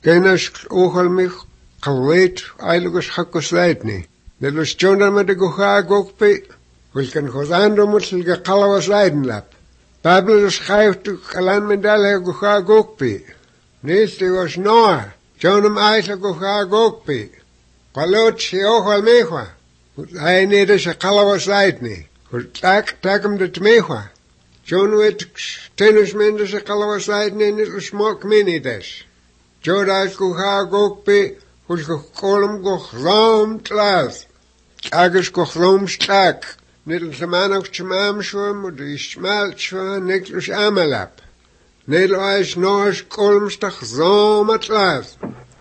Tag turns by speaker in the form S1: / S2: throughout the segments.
S1: Kenas ohal mich kalweit eiligos hakos leidni. Nelos Jonah met de goha gokpe, wilken godando musel kalawas leiden lap. Babel schrijft kalan mendale goha gokpe. Neste was Noah. Jonah aisla goha gokpe. Kalot si ohal mechwa. Hij neder se kalawas leidni. Takam de tmechwa. Jonah weet tennis mende se kalawas leidni niet smok minides. Jonah goha gokpe. Hoe gekolm gochlam tlas. Agus gochlam stak. Net een semanach tjamam shwa, moet de ishmal shwa, neklus amalap. Net ois noas kolm stach zom tlas.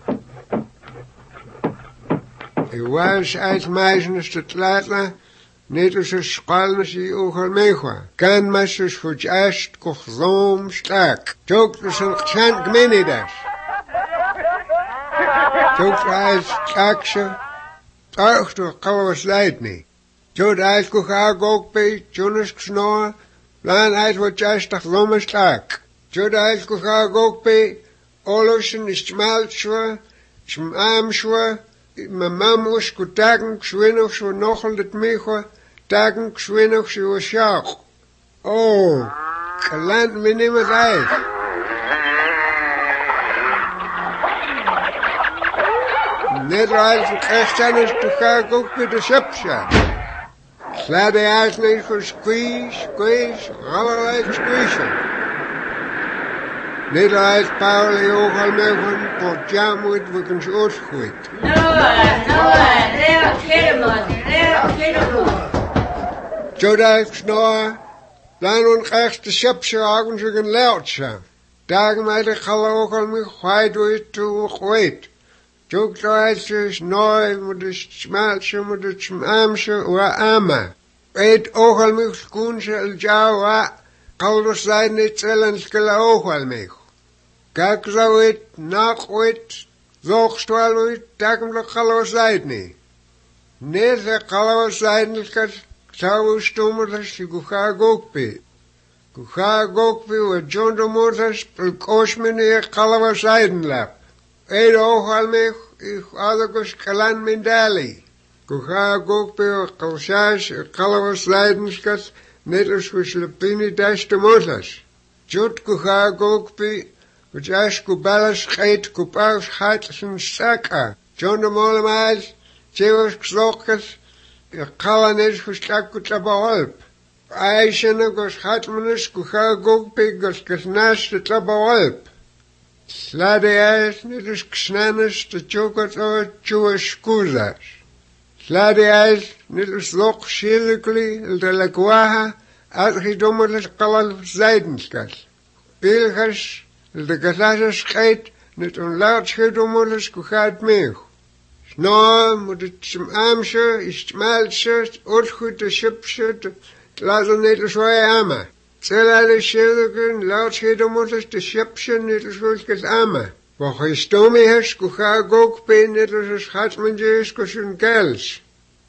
S1: Was uit meisjes te tlatla, net als een schalnes die ogen meegwa. Kan meisjes voor jast gochlam stak. Jok dus een chant gemenidas. Jok als aksje. Ach, toch kawas leid niet. Jod uit kucha gokpe, Jonas ksnoa, lan uit wat jastig lommestak. Jod uit kucha gokpe, olosen is schmaltschwa, schmamschwa, mamamus kutagen kswinoch schwa nochel het meechwa, tagen kswinoch schwa schach. Oh, kalant me nimmer uit. Net uit van Christianus kucha gokpe de schepsja. Sla de aas niet voor squeeze, allerlei squeeze. Niet als Paul die ook al mee van pot jam moet we kunnen uitgooien. Zo dat snor, dan ongeacht de schepse ogen zich een leutje. Dagen mij de geloof al mee gwaai door het toe gooit. Zo dat is nooit met de smaltje, met de smamsje, wa ama. Eet ook al mij schoense al jou wa, kaldos zijn niet zelens kela ook al mij. Kijk zo het, nacht het, zoogst wel het, takem de kaldos zijn niet. Nee, de kaldos zijn niet, zou stomen dat je gucha gokpe. Gucha gokpe, wat John de Moorders, pelkoosmen hier kaldos zijn lap. Eet ook al mij, ik adekos kalan mendali. Gucha gokpe, kalshaas, kalwas leidenskas, net als we slepini das de moslas. Jut gucha gokpe, wat jas kubalas geit, kupaus gaat zijn saka. John de Molemaas, Zeeuws kslokkes, kalan is gestak kutlabaholp. Aishene gos hatmanis, gucha gokpe, gos kasnas de tlabaholp. Slade ijs niet eens ksnanes de chokot o chuas kuzas. Slade ijs niet eens lok schilekli de lekwaha uitgedommerde kalal zijdenskas. Pilgers de gasas scheit niet onlaat gedommerde kuchat meeg. Snor moet het smamsje is smalsje uitgoed de schipsje laten niet eens wij ama. Zelale schilderen, laat gedommerd de schepsje niet als welkes ama. Wat je stomme hebt, kucha gokpe niet als het schatmanje is kus een kels.